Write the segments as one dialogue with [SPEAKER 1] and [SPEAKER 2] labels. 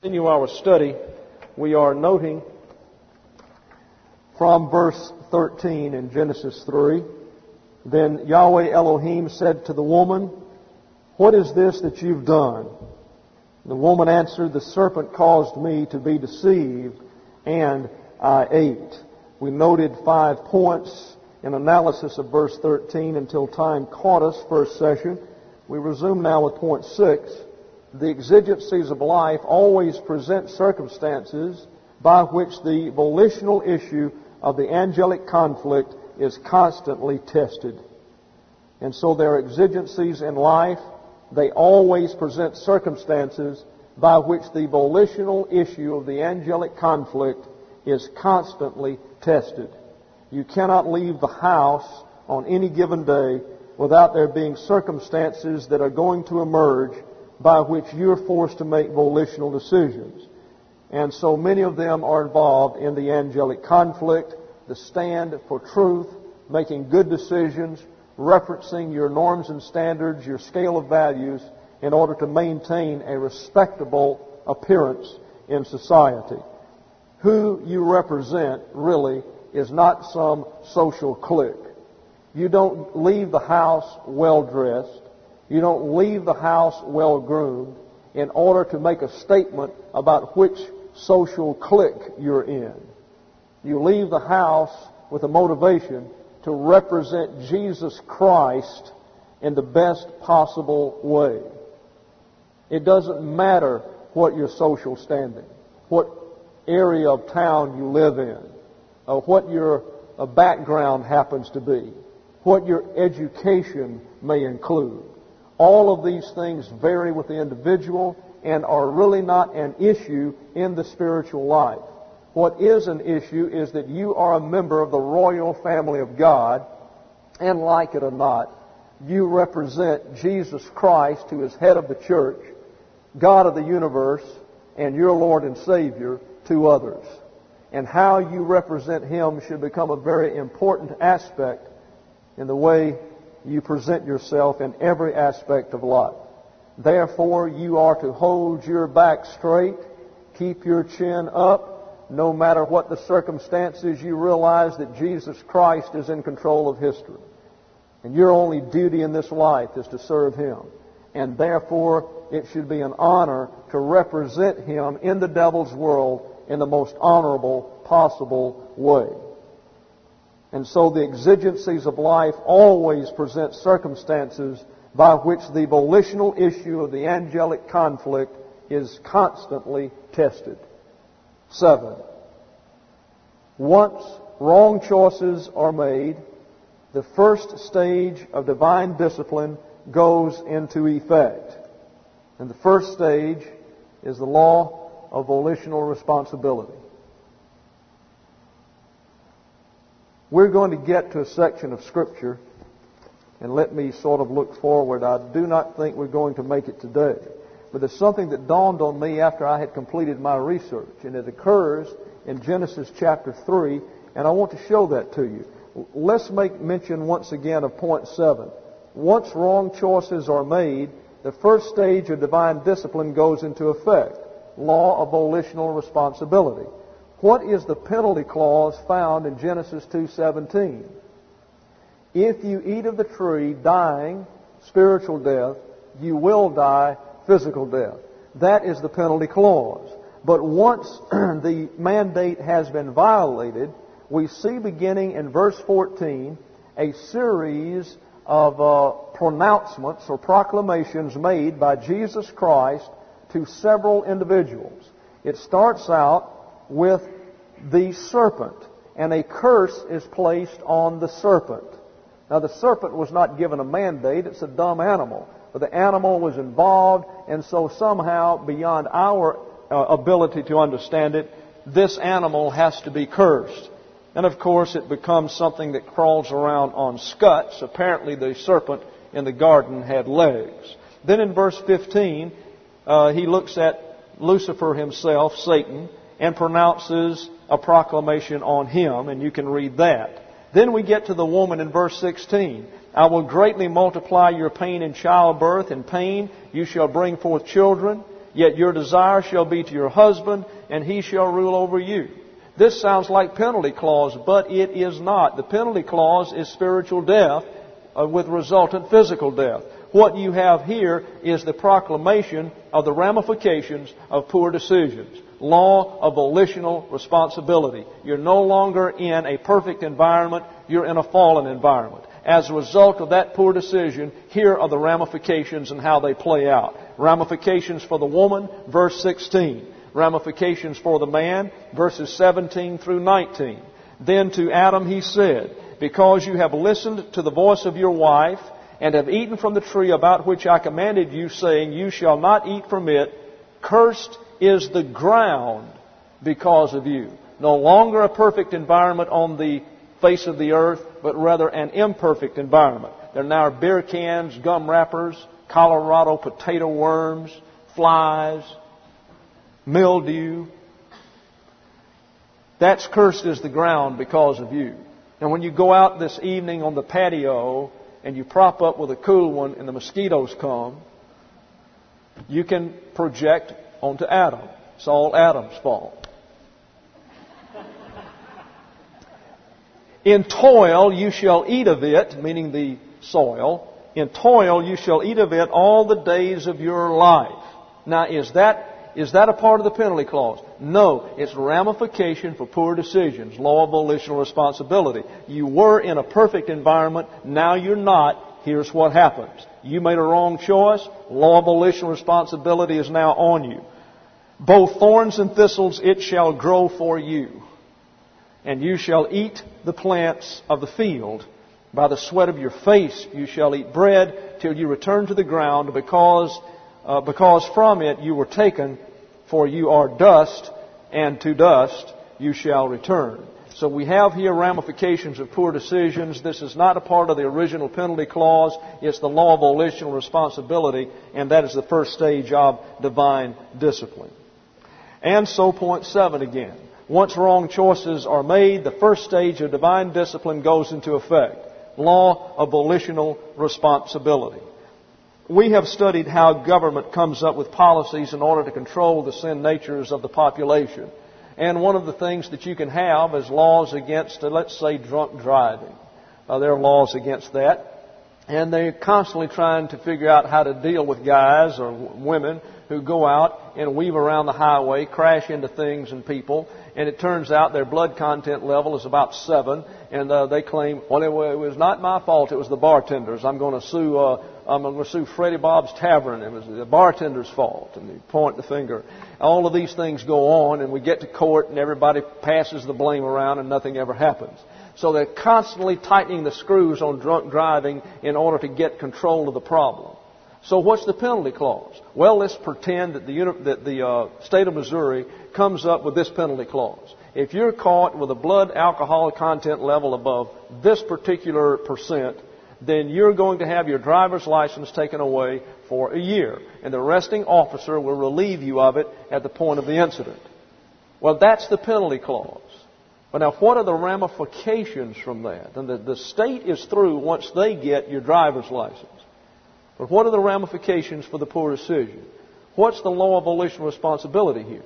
[SPEAKER 1] Continue our study. We are noting from verse 13 in Genesis 3, Then Yahweh Elohim said to the woman, What is this that you've done? The woman answered, The serpent caused me to be deceived, and I ate. We noted 5 points in analysis of verse 13 until time caught us first session. We resume now with point 6. The exigencies of life always present circumstances by which the volitional issue of the angelic conflict is constantly tested. And so there are exigencies in life. They always present circumstances by which the volitional issue of the angelic conflict is constantly tested. You cannot leave the house on any given day without there being circumstances that are going to emerge by which you're forced to make volitional decisions. And so many of them are involved in the angelic conflict, the stand for truth, making good decisions, referencing your norms and standards, your scale of values, in order to maintain a respectable appearance in society. Who you represent, really, is not some social clique. You don't leave the house well-dressed. You don't leave the house well-groomed in order to make a statement about which social clique you're in. You leave the house with a motivation to represent Jesus Christ in the best possible way. It doesn't matter what your social standing, what area of town you live in, or what your background happens to be, what your education may include. All of these things vary with the individual and are really not an issue in the spiritual life. What is an issue is that you are a member of the royal family of God, and like it or not, you represent Jesus Christ, who is head of the church, God of the universe, and your Lord and Savior to others. And how you represent Him should become a very important aspect in the way you present yourself in every aspect of life. Therefore, you are to hold your back straight, keep your chin up, no matter what the circumstances. You realize that Jesus Christ is in control of history. And your only duty in this life is to serve Him. And therefore, it should be an honor to represent Him in the devil's world in the most honorable possible way. And so the exigencies of life always present circumstances by which the volitional issue of the angelic conflict is constantly tested. 7. Once wrong choices are made, the first stage of divine discipline goes into effect. And the first stage is the law of volitional responsibility. We're going to get to a section of Scripture, and let me sort of look forward. I do not think we're going to make it today. But there's something that dawned on me after I had completed my research, and it occurs in Genesis chapter 3, and I want to show that to you. Let's make mention once again of point 7. Once wrong choices are made, the first stage of divine discipline goes into effect. Law of volitional responsibility. What is the penalty clause found in Genesis 2:17? If you eat of the tree, dying, spiritual death, you will die physical death. That is the penalty clause. But once the mandate has been violated, we see beginning in verse 14 a series of pronouncements or proclamations made by Jesus Christ to several individuals. It starts out with the serpent, and a curse is placed on the serpent. Now, the serpent was not given a mandate. It's a dumb animal. But the animal was involved, and so somehow, beyond our ability to understand it, this animal has to be cursed. And, of course, it becomes something that crawls around on scuts. Apparently, the serpent in the garden had legs. Then in verse 15, he looks at Lucifer himself, Satan, and pronounces a proclamation on him, and you can read that. Then we get to the woman in verse 16. I will greatly multiply your pain in childbirth. In pain you shall bring forth children. Yet your desire shall be to your husband, and he shall rule over you. This sounds like penalty clause, but it is not. The penalty clause is spiritual death with resultant physical death. What you have here is the proclamation of the ramifications of poor decisions. Law of volitional responsibility. You're no longer in a perfect environment, you're in a fallen environment. As a result of that poor decision, here are the ramifications and how they play out. Ramifications for the woman, verse 16. Ramifications for the man, verses 17 through 19. Then to Adam he said, because you have listened to the voice of your wife, and have eaten from the tree about which I commanded you, saying, you shall not eat from it, cursed is the ground because of you. No longer a perfect environment on the face of the earth, but rather an imperfect environment. There now are beer cans, gum wrappers, Colorado potato worms, flies, mildew. That's cursed is the ground because of you. And when you go out this evening on the patio and you prop up with a cool one and the mosquitoes come, you can project onto Adam. It's all Adam's fault. In toil you shall eat of it, meaning the soil. In toil you shall eat of it all the days of your life. Now, is that a part of the penalty clause? No. It's ramification for poor decisions. Law of volitional responsibility. You were in a perfect environment. Now you're not. Here's what happens. You made a wrong choice. Law of volitional responsibility is now on you. Both thorns and thistles it shall grow for you. And you shall eat the plants of the field. By the sweat of your face you shall eat bread till you return to the ground, because from it you were taken, for you are dust, and to dust you shall return. So we have here ramifications of poor decisions. This is not a part of the original penalty clause. It's the law of volitional responsibility, and that is the first stage of divine discipline. And so point 7 again. Once wrong choices are made, the first stage of divine discipline goes into effect. Law of volitional responsibility. We have studied how government comes up with policies in order to control the sin natures of the population. And one of the things that you can have is laws against, let's say, drunk driving. There are laws against that. And they're constantly trying to figure out how to deal with guys or women who go out and weave around the highway, crash into things and people, and it turns out their blood content level is about 7, and they claim, well, it was not my fault, it was the bartender's. I'm going to sue Freddie Bob's Tavern. It was the bartender's fault, and they point the finger. All of these things go on, and we get to court, and everybody passes the blame around, and nothing ever happens. So they're constantly tightening the screws on drunk driving in order to get control of the problem. So what's the penalty clause? Well, let's pretend that the state of Missouri comes up with this penalty clause. If you're caught with a blood alcohol content level above this particular percent, then you're going to have your driver's license taken away for a year. And the arresting officer will relieve you of it at the point of the incident. Well, that's the penalty clause. But now, what are the ramifications from that? And the state is through once they get your driver's license. But what are the ramifications for the poor decision? What's the law of volitional responsibility here?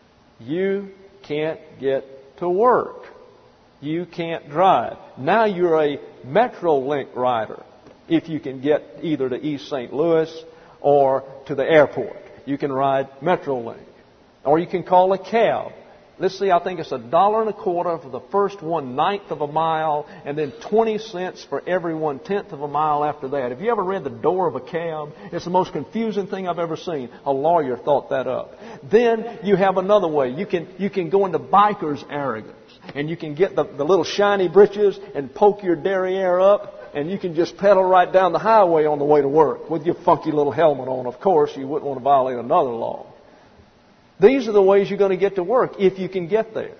[SPEAKER 1] You can't get to work. You can't drive. Now you're a Metrolink rider if you can get either to East St. Louis or to the airport. You can ride Metrolink. Or you can call a cab. Let's see, I think it's $1.25 for the first 1/9 of a mile, and then 20 cents for every 1/10 of a mile after that. Have you ever read the door of a cab? It's the most confusing thing I've ever seen. A lawyer thought that up. Then you have another way. You can go into biker's arrogance, and you can get the little shiny britches and poke your derriere up, and you can just pedal right down the highway on the way to work with your funky little helmet on. Of course, you wouldn't want to violate another law. These are the ways you're going to get to work if you can get there.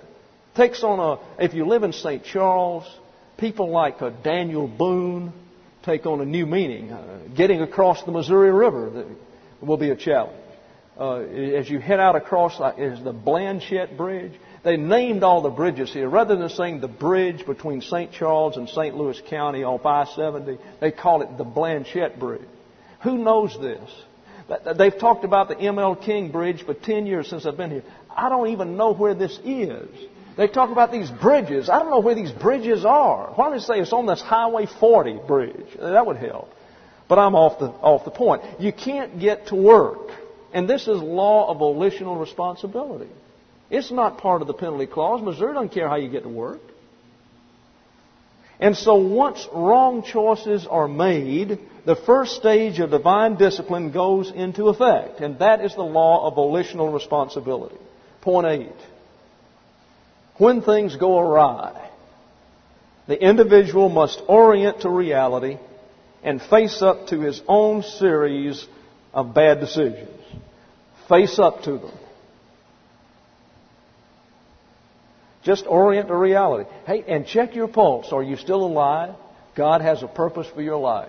[SPEAKER 1] If you live in St. Charles, people like Daniel Boone take on a new meaning. Getting across the Missouri River will be a challenge. As you head out across, is the Blanchette Bridge. They named all the bridges here. Rather than saying the bridge between St. Charles and St. Louis County off I-70, they call it the Blanchette Bridge. Who knows this? They've talked about the M.L. King Bridge for 10 years since I've been here. I don't even know where this is. They talk about these bridges. I don't know where these bridges are. Why don't they say it's on this Highway 40 bridge? That would help. But I'm off the point. You can't get to work. And this is law of volitional responsibility. It's not part of the penalty clause. Missouri doesn't care how you get to work. And so once wrong choices are made, the first stage of divine discipline goes into effect. And that is the law of volitional responsibility. Point 8. When things go awry, the individual must orient to reality and face up to his own series of bad decisions. Face up to them. Just orient to reality. Hey, and check your pulse. Are you still alive? God has a purpose for your life.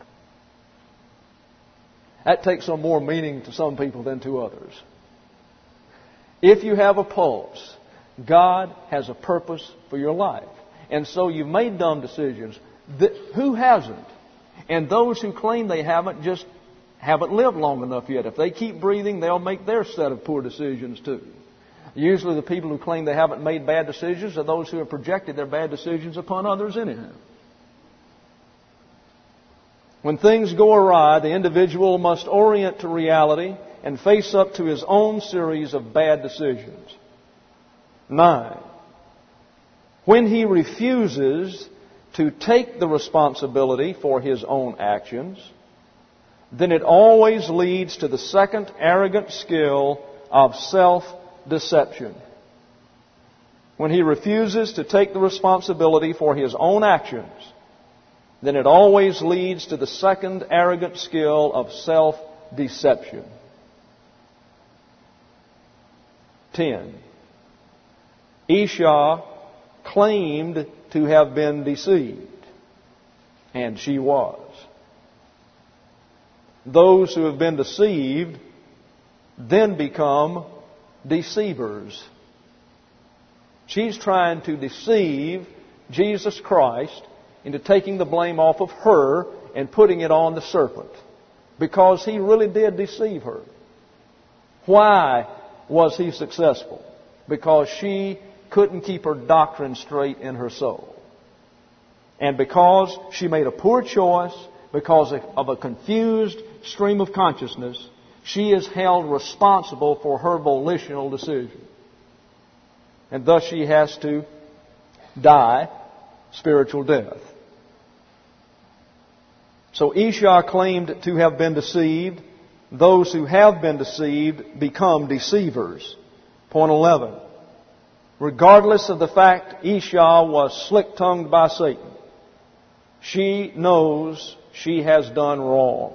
[SPEAKER 1] That takes some more meaning to some people than to others. If you have a pulse, God has a purpose for your life. And so you've made dumb decisions. Who hasn't? And those who claim they haven't just haven't lived long enough yet. If they keep breathing, they'll make their set of poor decisions too. Usually the people who claim they haven't made bad decisions are those who have projected their bad decisions upon others anyhow. When things go awry, the individual must orient to reality and face up to his own series of bad decisions. 9. When he refuses to take the responsibility for his own actions, then it always leads to the second arrogant skill of self-deception. When he refuses to take the responsibility for his own actions, then it always leads to the second arrogant skill of self-deception. 10. Esau claimed to have been deceived, and she was. Those who have been deceived then become deceivers. She's trying to deceive Jesus Christ into taking the blame off of her and putting it on the serpent, because he really did deceive her. Why was he successful? Because she couldn't keep her doctrine straight in her soul. And because she made a poor choice, because of a confused stream of consciousness, she is held responsible for her volitional decision. And thus she has to die spiritual death. So Esau claimed to have been deceived. Those who have been deceived become deceivers. Point 11. Regardless of the fact Esau was slick-tongued by Satan, she knows she has done wrong.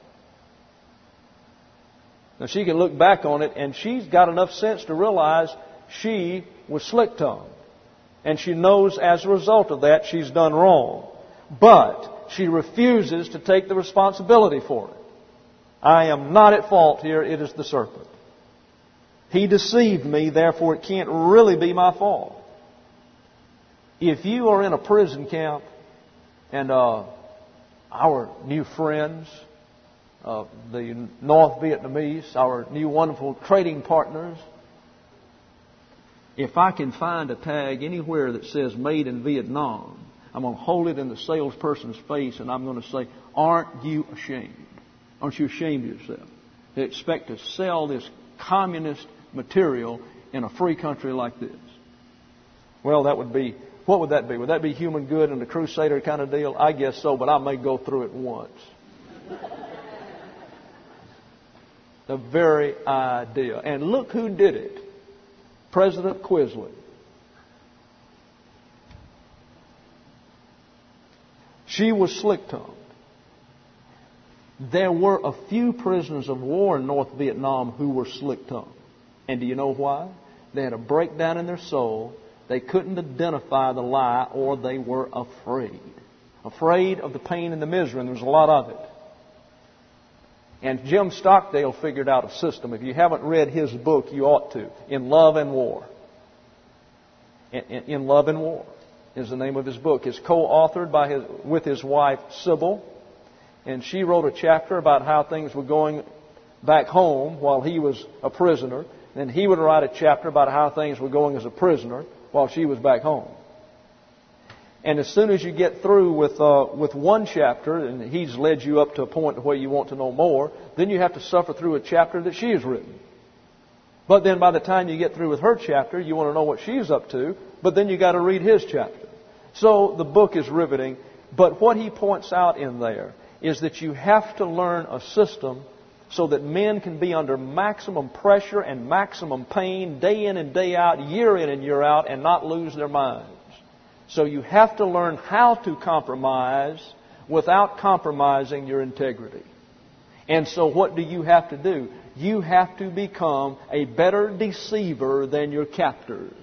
[SPEAKER 1] Now she can look back on it, and she's got enough sense to realize she was slick-tongued. And she knows as a result of that she's done wrong. But she refuses to take the responsibility for it. I am not at fault here. It is the serpent. He deceived me, therefore it can't really be my fault. If you are in a prison camp and our new friends, the North Vietnamese, our new wonderful trading partners, if I can find a tag anywhere that says made in Vietnam, I'm going to hold it in the salesperson's face and I'm going to say, aren't you ashamed? Aren't you ashamed of yourself to expect to sell this communist material in a free country like this? Well, that would be, what would that be? Would that be human good and the Crusader kind of deal? I guess so, but I may go through it once. The very idea. And look who did it. President Quisling. She was slick-tongued. There were a few prisoners of war in North Vietnam who were slick-tongued. And do you know why? They had a breakdown in their soul. They couldn't identify the lie, or they were afraid. Afraid of the pain and the misery, and there was a lot of it. And Jim Stockdale figured out a system. If you haven't read his book, you ought to. In Love and War. In Love and War is the name of his book. It's co-authored with his wife, Sybil. And she wrote a chapter about how things were going back home while he was a prisoner. Then he would write a chapter about how things were going as a prisoner while she was back home. And as soon as you get through with one chapter, and he's led you up to a point where you want to know more, then you have to suffer through a chapter that she has written. But then by the time you get through with her chapter, you want to know what she's up to, but then you got to read his chapter. So the book is riveting, but what he points out in there is that you have to learn a system so that men can be under maximum pressure and maximum pain day in and day out, year in and year out, and not lose their minds. So you have to learn how to compromise without compromising your integrity. And so what do you have to do? You have to become a better deceiver than your captors.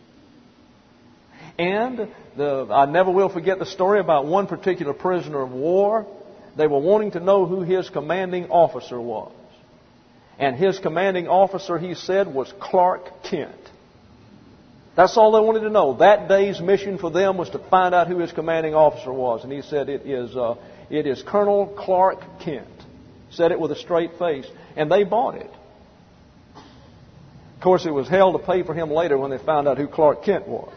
[SPEAKER 1] And I never will forget the story about one particular prisoner of war. They were wanting to know who his commanding officer was. And his commanding officer, he said, was Clark Kent. That's all they wanted to know. That day's mission for them was to find out who his commanding officer was. And he said, it is Colonel Clark Kent. Said it with a straight face. And they bought it. Of course, it was hell to pay for him later when they found out who Clark Kent was.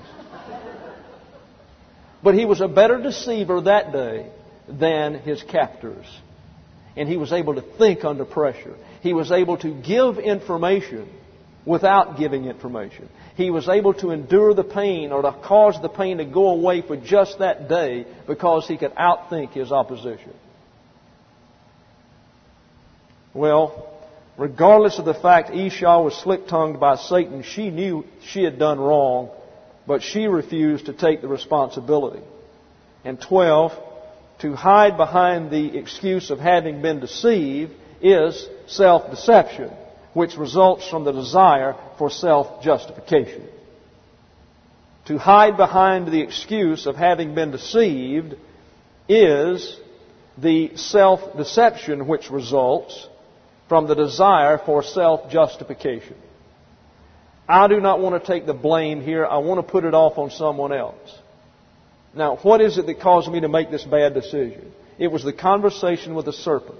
[SPEAKER 1] But he was a better deceiver that day than his captors. And he was able to think under pressure. He was able to give information without giving information. He was able to endure the pain or to cause the pain to go away for just that day because he could outthink his opposition. Well, regardless of the fact Esau was slick-tongued by Satan, she knew she had done wrong, but she refused to take the responsibility. And 12, to hide behind the excuse of having been deceived is self-deception, which results from the desire for self-justification. To hide behind the excuse of having been deceived is the self-deception which results from the desire for self-justification. I do not want to take the blame here. I want to put it off on someone else. Now, what is it that caused me to make this bad decision? It was the conversation with the serpent.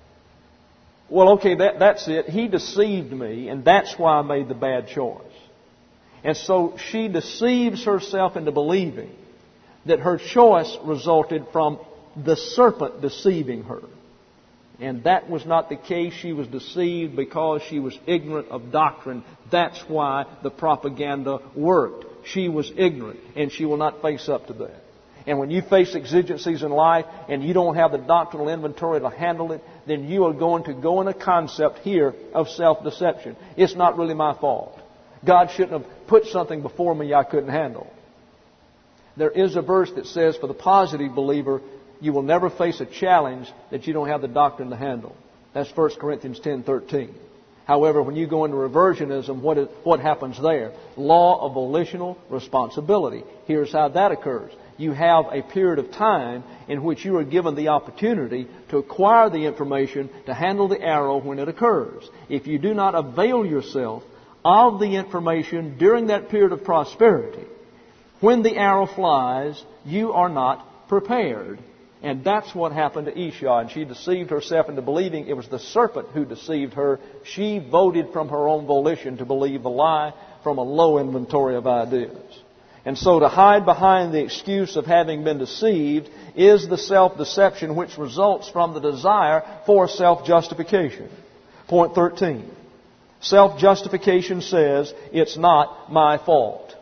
[SPEAKER 1] Well, okay, that's it. He deceived me, and that's why I made the bad choice. And so she deceives herself into believing that her choice resulted from the serpent deceiving her. And that was not the case. She was deceived because she was ignorant of doctrine. That's why the propaganda worked. She was ignorant, and she will not face up to that. And when you face exigencies in life and you don't have the doctrinal inventory to handle it, then you are going to go in a concept here of self-deception. It's not really my fault. God shouldn't have put something before me I couldn't handle. There is a verse that says for the positive believer, you will never face a challenge that you don't have the doctrine to handle. That's 1 Corinthians 10:13. However, when you go into reversionism, what happens there? Law of volitional responsibility. Here's how that occurs. You have a period of time in which you are given the opportunity to acquire the information to handle the arrow when it occurs. If you do not avail yourself of the information during that period of prosperity, when the arrow flies, you are not prepared. And that's what happened to Esau. And she deceived herself into believing it was the serpent who deceived her. She voted from her own volition to believe the lie from a low inventory of ideas. And so to hide behind the excuse of having been deceived is the self-deception which results from the desire for self-justification. Point 13. Self-justification says, it's not my fault.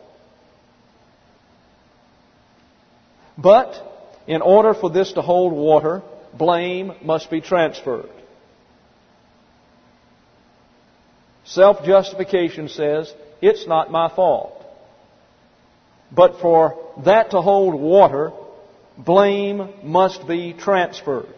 [SPEAKER 1] But in order for this to hold water, blame must be transferred. Self-justification says, it's not my fault. But for that to hold water, blame must be transferred.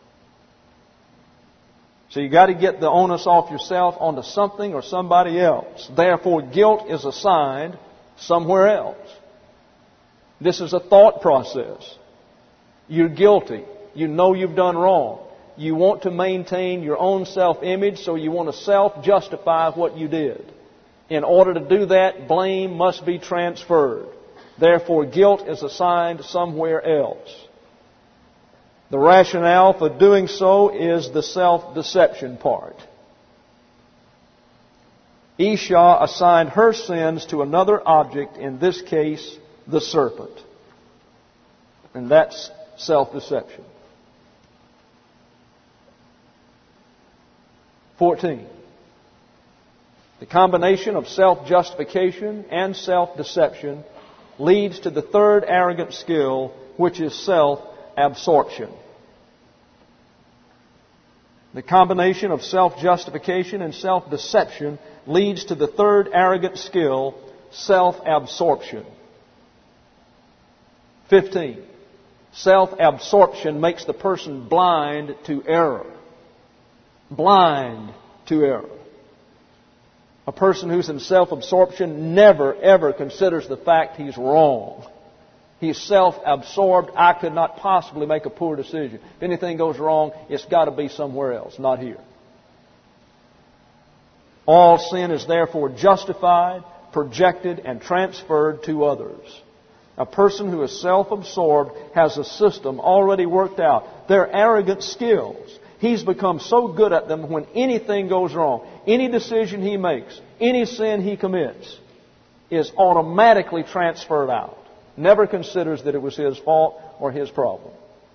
[SPEAKER 1] So you got to get the onus off yourself onto something or somebody else. Therefore, guilt is assigned somewhere else. This is a thought process. You're guilty. You know you've done wrong. You want to maintain your own self-image, so you want to self-justify what you did. In order to do that, blame must be transferred. Therefore, guilt is assigned somewhere else. The rationale for doing so is the self-deception part. Esau assigned her sins to another object, in this case, the serpent. And that's self-deception. 14. The combination of self-justification and self-deception leads to the third arrogant skill, which is self-absorption. The combination of self-justification and self-deception leads to the third arrogant skill, self-absorption. 15. Self-absorption makes the person blind to error. Blind to error. A person who's in self-absorption never, ever considers the fact he's wrong. He's self-absorbed. I could not possibly make a poor decision. If anything goes wrong, it's got to be somewhere else, not here. All sin is therefore justified, projected, and transferred to others. A person who is self-absorbed has a system already worked out. They're arrogant skills. He's become so good at them, when anything goes wrong, any decision he makes, any sin he commits, is automatically transferred out. Never considers that it was his fault or his problem.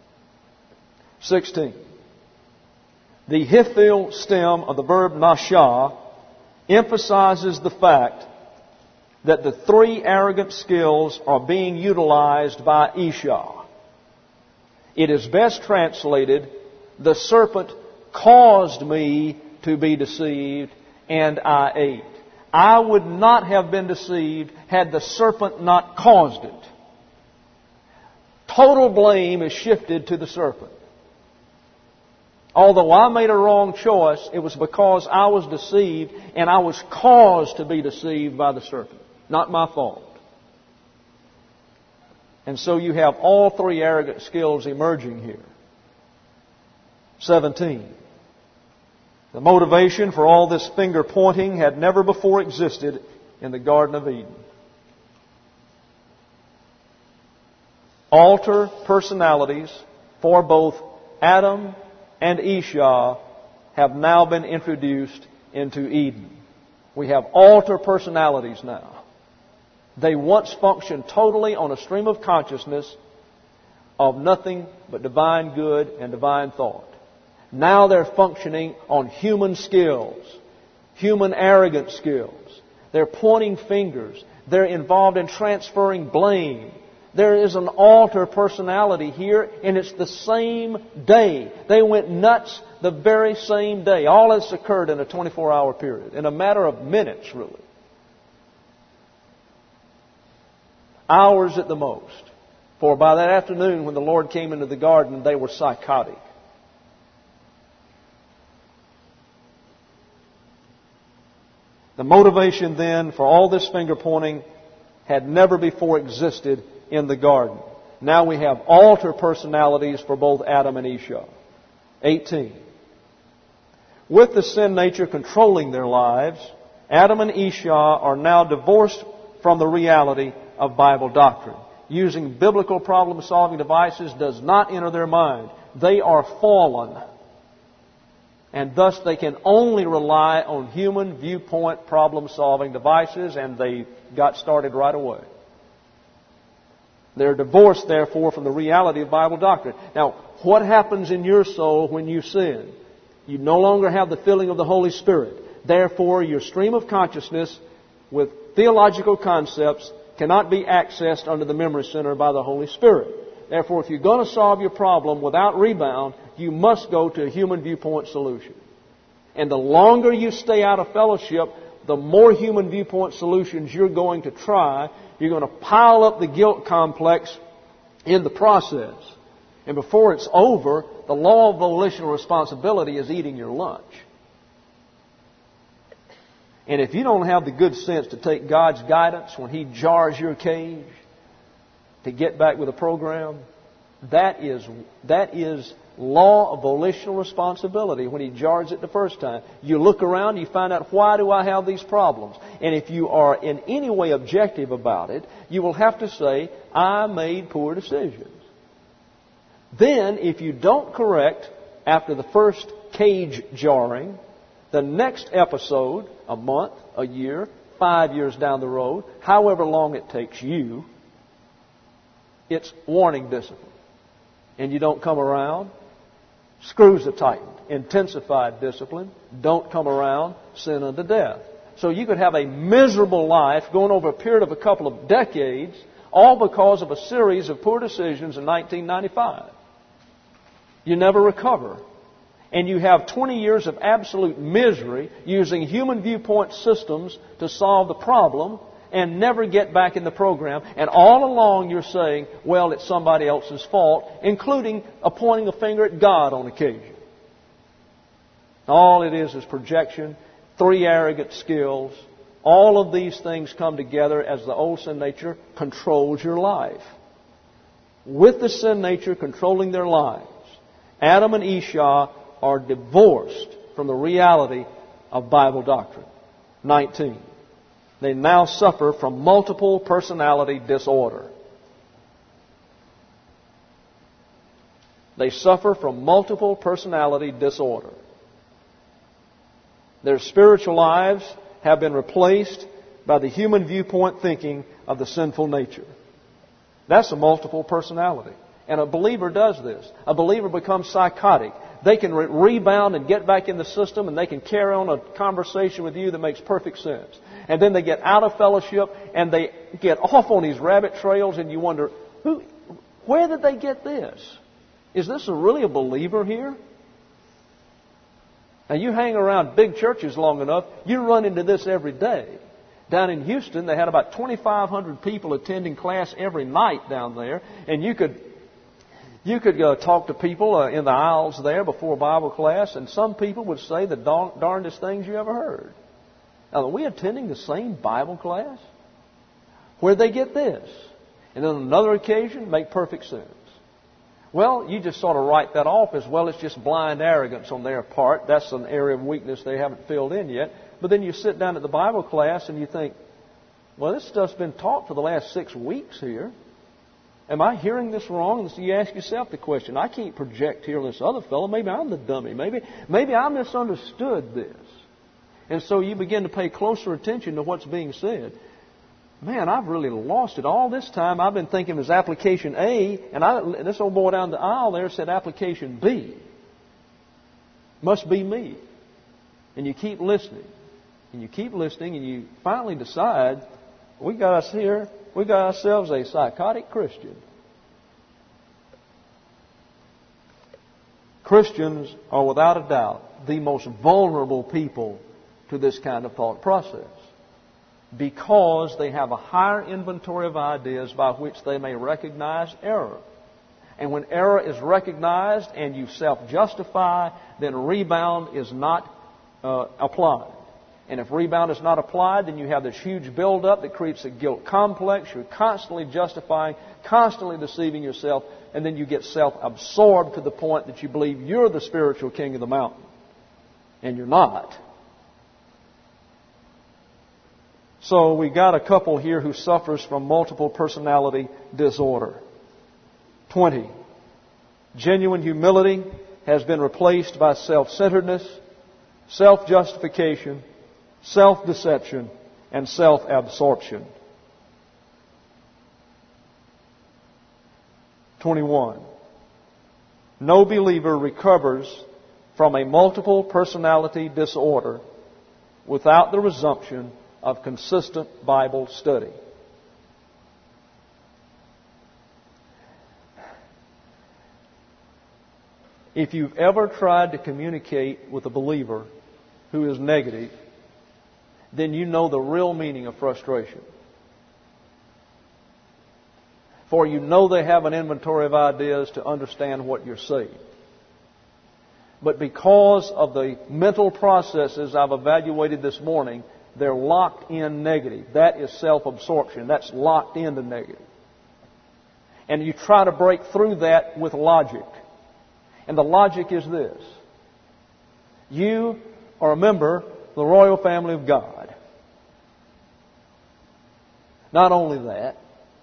[SPEAKER 1] 16. The hifil stem of the verb nasha emphasizes the fact that the three arrogant skills are being utilized by Esau. It is best translated, the serpent caused me to be deceived, and I ate. I would not have been deceived had the serpent not caused it. Total blame is shifted to the serpent. Although I made a wrong choice, it was because I was deceived, and I was caused to be deceived by the serpent. Not my fault. And so you have all three arrogant skills emerging here. 17. The motivation for all this finger pointing had never before existed in the Garden of Eden. Alter personalities for both Adam and Esau have now been introduced into Eden. We have alter personalities now. They once functioned totally on a stream of consciousness of nothing but divine good and divine thought. Now they're functioning on human skills, human arrogant skills. They're pointing fingers. They're involved in transferring blame. There is an alter personality here, and it's the same day. They went nuts the very same day. All this occurred in a 24-hour period, in a matter of minutes, really. Hours at the most. For by that afternoon, when the Lord came into the garden, they were psychotic. The motivation then for all this finger pointing had never before existed in the garden. Now we have alter personalities for both Adam and Esau. 18. With the sin nature controlling their lives, Adam and Esau are now divorced from the reality of Bible doctrine. Using biblical problem-solving devices does not enter their mind. They are fallen. And thus they can only rely on human viewpoint problem-solving devices, and they got started right away. They're divorced, therefore, from the reality of Bible doctrine. Now, what happens in your soul when you sin? You no longer have the filling of the Holy Spirit. Therefore, your stream of consciousness with theological concepts cannot be accessed under the memory center by the Holy Spirit. Therefore, if you're going to solve your problem without rebound, you must go to a human viewpoint solution. And the longer you stay out of fellowship, the more human viewpoint solutions you're going to try. You're going to pile up the guilt complex in the process. And before it's over, the law of volitional responsibility is eating your lunch. And if you don't have the good sense to take God's guidance when He jars your cage to get back with a program, that is law of volitional responsibility when He jars it the first time. You look around, you find out, why do I have these problems? And if you are in any way objective about it, you will have to say, I made poor decisions. Then, if you don't correct after the first cage jarring, The next episode, a month, a year, 5 years down the road, however long it takes you, it's warning discipline. And you don't come around, screws are tightened. Intensified discipline, don't come around, sin unto death. So you could have a miserable life going over a period of a couple of decades, all because of a series of poor decisions in 1995. You never recover. And you have 20 years of absolute misery using human viewpoint systems to solve the problem and never get back in the program. And all along you're saying, well, it's somebody else's fault, including pointing a finger at God on occasion. All it is projection, 3 arrogant skills. All of these things come together as the old sin nature controls your life. With the sin nature controlling their lives, Adam and Esau are divorced from the reality of Bible doctrine. 19. They now suffer from multiple personality disorder. They suffer from multiple personality disorder. Their spiritual lives have been replaced by the human viewpoint thinking of the sinful nature. That's a multiple personality. And a believer does this. A believer becomes psychotic. They can rebound and get back in the system, and they can carry on a conversation with you that makes perfect sense. And then they get out of fellowship and they get off on these rabbit trails, and you wonder, where did they get this? Is this really a believer here? Now you hang around big churches long enough, you run into this every day. Down in Houston, they had about 2,500 people attending class every night down there, and you could talk to people in the aisles there before Bible class, and some people would say the darndest things you ever heard. Now, are we attending the same Bible class? Where'd they get this? And on another occasion, make perfect sense. Well, you just sort of write that off as, well, it's just blind arrogance on their part. That's an area of weakness they haven't filled in yet. But then you sit down at the Bible class and you think, well, this stuff's been taught for the last 6 weeks here. Am I hearing this wrong? And so you ask yourself the question, I can't project here on this other fellow. Maybe I'm the dummy. Maybe I misunderstood this. And so you begin to pay closer attention to what's being said. Man, I've really lost it. All this time I've been thinking it was application A, and this old boy down the aisle there said application B. Must be me. And you keep listening. And you keep listening, and you finally decide, we got ourselves a psychotic Christian. Christians are without a doubt the most vulnerable people to this kind of thought process, because they have a higher inventory of ideas by which they may recognize error. And when error is recognized and you self-justify, then rebound is not applied. And if rebound is not applied, then you have this huge buildup that creates a guilt complex. You're constantly justifying, constantly deceiving yourself, and then you get self-absorbed to the point that you believe you're the spiritual king of the mountain. And you're not. So we got a couple here who suffers from multiple personality disorder. 20. Genuine humility has been replaced by self-centeredness, self-justification, self-deception, and self-absorption. 21. No believer recovers from a multiple personality disorder without the resumption of consistent Bible study. If you've ever tried to communicate with a believer who is negative, then you know the real meaning of frustration. For you know they have an inventory of ideas to understand what you're saying. But because of the mental processes I've evaluated this morning, they're locked in negative. That is self-absorption. That's locked into negative. And you try to break through that with logic. And the logic is this. You are a member of the royal family of God. Not only that,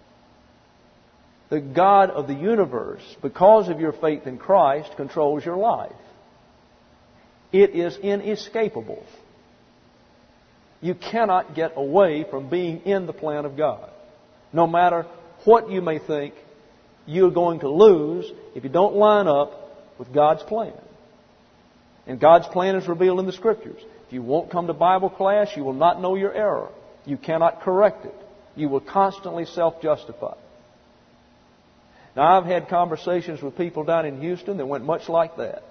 [SPEAKER 1] the God of the universe, because of your faith in Christ, controls your life. It is inescapable. You cannot get away from being in the plan of God. No matter what you may think you're going to lose if you don't line up with God's plan. And God's plan is revealed in the Scriptures. If you won't come to Bible class, you will not know your error. You cannot correct it. You will constantly self-justify. Now, I've had conversations with people down in Houston that went much like that.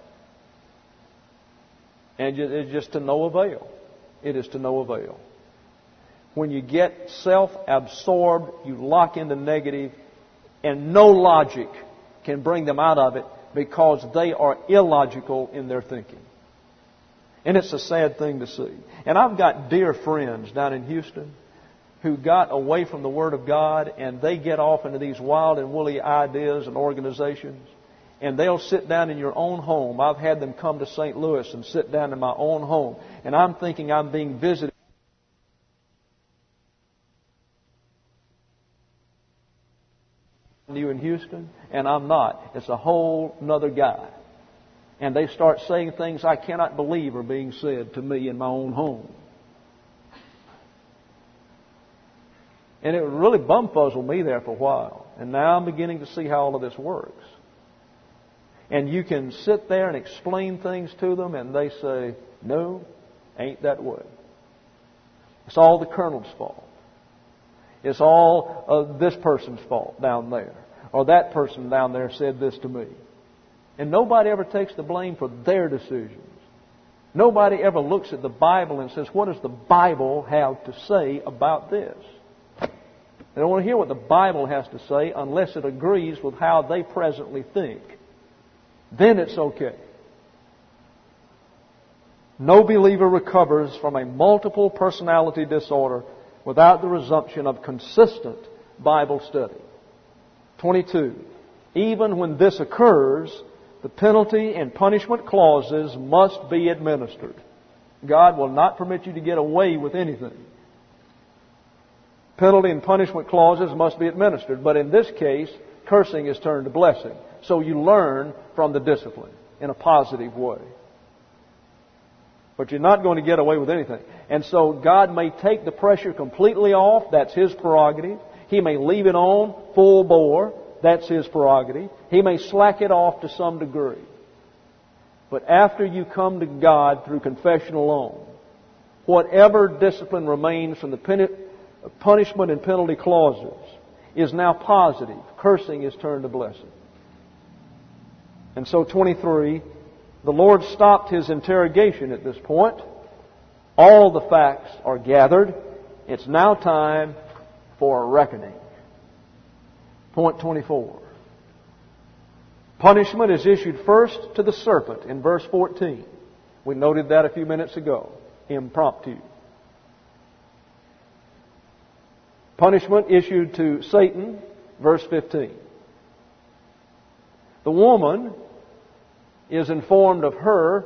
[SPEAKER 1] And it's just to no avail. It is to no avail. When you get self-absorbed, you lock into negative, and no logic can bring them out of it because they are illogical in their thinking. And it's a sad thing to see. And I've got dear friends down in Houston who got away from the Word of God, and they get off into these wild and woolly ideas and organizations. And they'll sit down in your own home. I've had them come to St. Louis and sit down in my own home. And I'm thinking I'm being visited. You in Houston, and I'm not. It's a whole nother guy. And they start saying things I cannot believe are being said to me in my own home. And it really bumfuzzled me there for a while. And now I'm beginning to see how all of this works. And you can sit there and explain things to them, and they say, no, ain't that way. It's all the colonel's fault. It's all this person's fault down there. Or that person down there said this to me. And nobody ever takes the blame for their decisions. Nobody ever looks at the Bible and says, what does the Bible have to say about this? They don't want to hear what the Bible has to say unless it agrees with how they presently think. Then it's okay. No believer recovers from a multiple personality disorder without the resumption of consistent Bible study. 22. Even when this occurs, the penalty and punishment clauses must be administered. God will not permit you to get away with anything. Penalty and punishment clauses must be administered. But in this case, cursing is turned to blessing. So you learn from the discipline in a positive way. But you're not going to get away with anything. And so God may take the pressure completely off. That's His prerogative. He may leave it on full bore. That's His prerogative. He may slack it off to some degree. But after you come to God through confession alone, whatever discipline remains from the punishment and penalty clauses is now positive. Cursing is turned to blessing. And so 23, the Lord stopped His interrogation at this point. All the facts are gathered. It's now time for a reckoning. Point 24. Punishment is issued first to the serpent in verse 14. We noted that a few minutes ago. Impromptu. Punishment issued to Satan, verse 15. The woman is informed of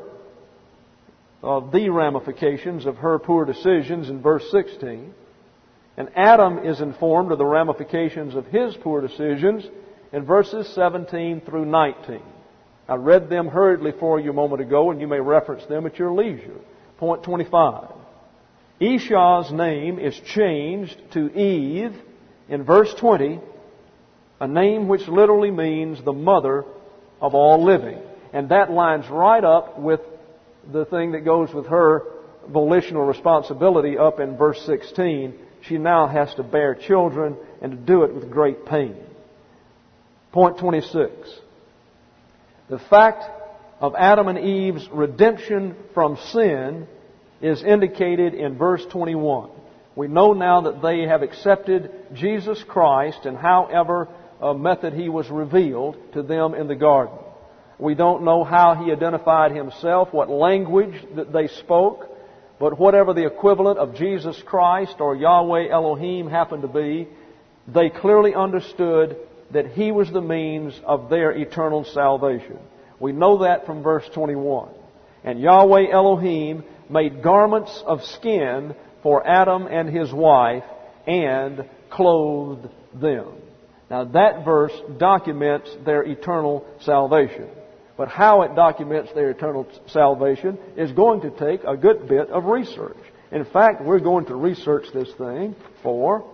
[SPEAKER 1] the ramifications of her poor decisions in verse 16. And Adam is informed of the ramifications of his poor decisions in verses 17 through 19. I read them hurriedly for you a moment ago, and you may reference them at your leisure. Point 25. Esau's name is changed to Eve in verse 20, a name which literally means the mother of all living. And that lines right up with the thing that goes with her volitional responsibility up in verse 16. She now has to bear children and to do it with great pain. Point 26. The fact of Adam and Eve's redemption from sin is indicated in verse 21. We know now that they have accepted Jesus Christ and however method He was revealed to them in the garden. We don't know how He identified Himself, what language that they spoke, but whatever the equivalent of Jesus Christ or Yahweh Elohim happened to be, they clearly understood that He was the means of their eternal salvation. We know that from verse 21. And Yahweh Elohim made garments of skin for Adam and his wife and clothed them. Now that verse documents their eternal salvation. But how it documents their eternal salvation is going to take a good bit of research. In fact, we're going to research this thing for,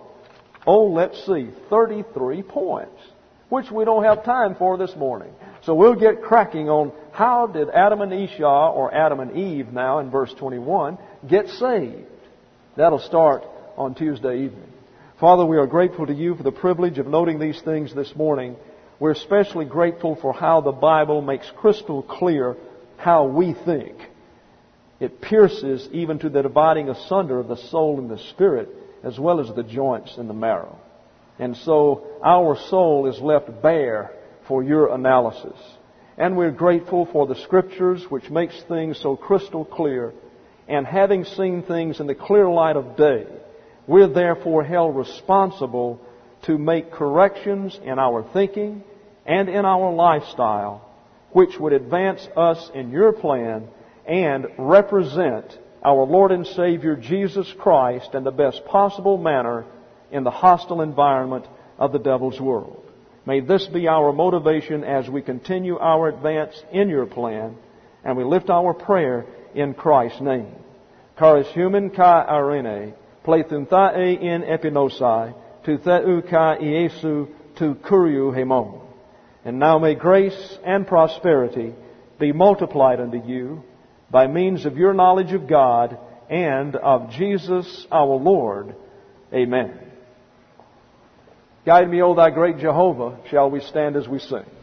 [SPEAKER 1] 33 points, which we don't have time for this morning. So we'll get cracking on how did Adam and Esau, or Adam and Eve now in verse 21, get saved. That'll start on Tuesday evening. Father, we are grateful to you for the privilege of noting these things this morning. We're especially grateful for how the Bible makes crystal clear how we think. It pierces even to the dividing asunder of the soul and the spirit, as well as the joints and the marrow. And so our soul is left bare for your analysis. And we're grateful for the Scriptures, which makes things so crystal clear. And having seen things in the clear light of day, we're therefore held responsible to make corrections in our thinking and in our lifestyle, which would advance us in your plan and represent our Lord and Savior Jesus Christ in the best possible manner in the hostile environment of the devil's world. May this be our motivation as we continue our advance in your plan, and we lift our prayer in Christ's name. Charis human kai arene, pleithun thae in epinosai, tu theu kai Iesu tu kuriu hemon. And now may grace and prosperity be multiplied unto you by means of your knowledge of God and of Jesus our Lord. Amen. Guide me, O thy great Jehovah, shall we stand as we sing.